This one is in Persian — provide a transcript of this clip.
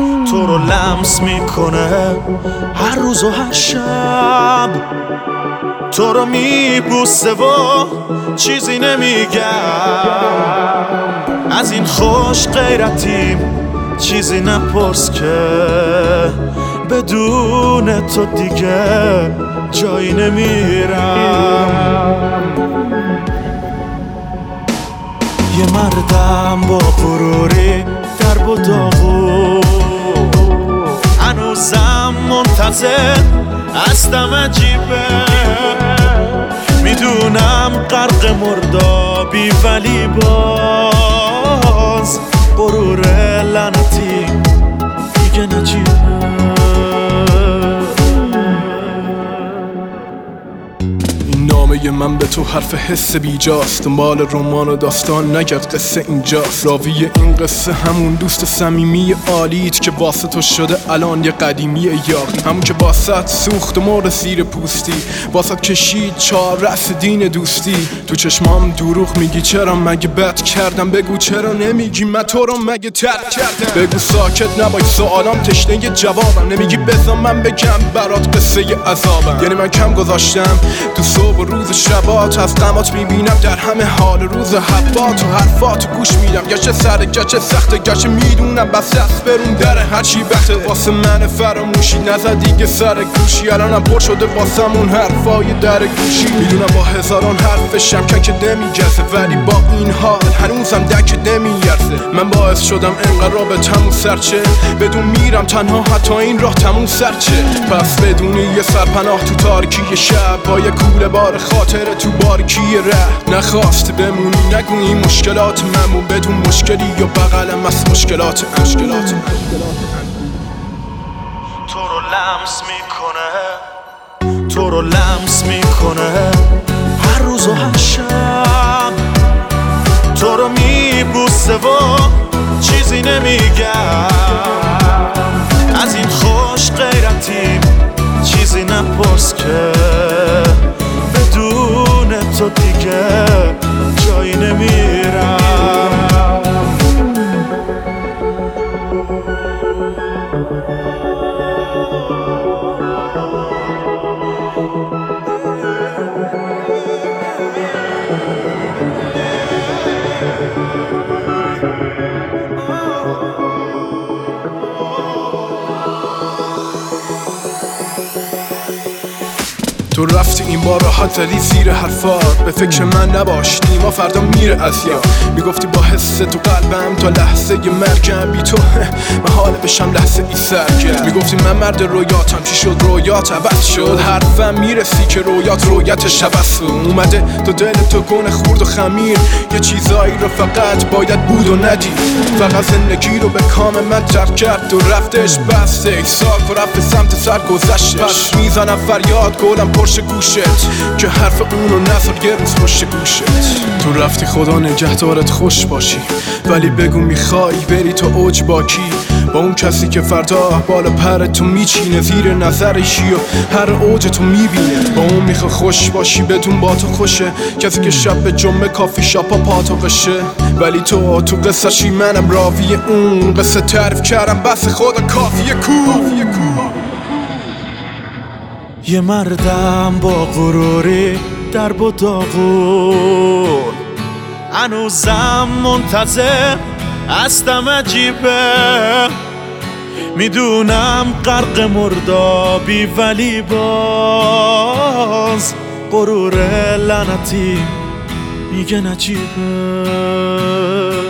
تو رو لمس میکنه هر روز و هر شب، تو رو میبوسه و چیزی نمیگم. از این خوش غیرتیم چیزی نپرس که بدون تو دیگه جایی نمیرم. یه مردم با غروری درب و داغو، هنوزم منتظر هستم. عجیبه میدونم غرق مردابی، ولی باز غرور لعنتی دیگه نجیبه. نامه من به تو حرف حس بیجاست، دنبال رمان و داستان نگرد قصه اینجاست. راوی این قصه همون دوست صمیمی عالیت که واسه تو شده الان یه قدیمی یاقی، همون که واسط سوخت و مرد زیر پوستی، واسط کشید چهار رأس دین دوستی. تو چشمام دروغ میگی چرا مگه بد کردم؟ بگو چرا نمیگی من تو رو مگه ترک کردم؟ بگو ساکت نباش سوالام تشنه جوابم، نمیگی بذار من بگم برات قصه عذابم. یعنی من کم گذاشتم تو صبح و روز شبات، از غمات میبینم در همه حال روز حبات، و حرفاتو گوش میدم گرچه سرده گرچه سخته، گرچه میدونم بس دست برون در هرچی بخته. واسه من فراموشی نزد دیگه سر گوشی، الانم پر شده واسمون حرفای در گوشی. میدونم با هزاران حرفشم که نمیگرسه، ولی با این حال هنوزم دک نمیارزه. من باعث شدم انقدر به تموم سرچه، بدون میرم تنها حتی این راه تموم سرچه. پس بدونی یه سرپناه تو تاریکی شب، با یه کوله بار خاطر تو بارکی ره. نخواست بمونی نگویی مشکلات منمون، بدون مشکلی یا بغلم از مشکلات. تو رو لمس میکنه، تو رو لمس میکنه هر روز و هر شب، تو رو میبوسه و چیزی نمیگم. از این خوش غیرتیم چیزی نپرس که بدون تو دیگه جایی نمیرم. تو رفتی این بار راحت زدی زیر حرفات، به فکر من نباش نیما فردا میره از یاد. میگفتی با حس تو قلبم تا لحظه مرگم، بی تو محاله بشم لحظه ای سرگرم. میگفتی من مرد رویاتم، چی شد رویات عوض شد؟ حرفم میرسی که رویتش عوض اومده تو دل تو کنه خورد و خمیر. یه چیزایی رو فقط باید بود و ندید، فقط زندگی رو به کام من ترک کرد و رفتش بسته. یک سال و رفت سمت سر گذشتش، پس میزنم فریاد گلم پرش گوشت که حرف اونو نذار یه روز پشت گوشت. تو رفتی خدا نگهدارت خوش باشی، ولی بگو میخوای بری تا اوج با کی؟ با اون کسی که فردا بالا پر تو میچینه زیر نظرشی و هر اوج تو میبینه. با اون میخوای خوش باشی بدون با تو خوشه، کسی که شب به جمعه کافی شاپا پاتو بشه. ولی تو قصه چی منم راوی اون قصه تعریف کردم بس خدا کافیه کو. یه مردم با غروری درب و داغون، هنوزم منتظر هستم. عجیبه میدونم غرق مردابی، ولی باز غرور لعنتی میگه نجیبه.